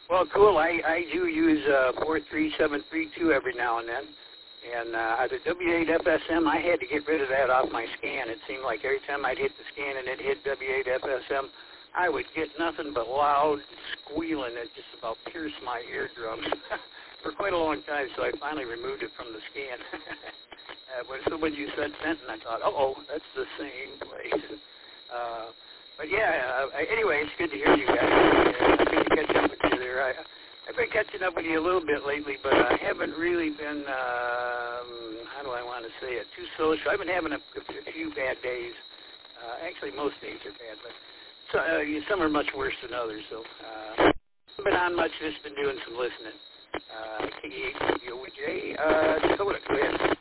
Well, cool. I do use 43732 every now and then. And the W8FSM, I had to get rid of that off my scan. It seemed like every time I'd hit the scan and it hit W8FSM, I would get nothing but loud squealing that just about pierced my eardrums for quite a long time. So I finally removed it from the scan. So when you said Fenton, I thought, that's the same place. But yeah, anyway, it's good to hear you guys. Good to catch up with you there. I've been catching up with you a little bit lately, but I haven't really been, how do I want to say it, too social. I've been having a few bad days. Actually, most days are bad, but some are much worse than others. So I haven't been on much, just been doing some listening. KEHWJ, Dakota, go ahead.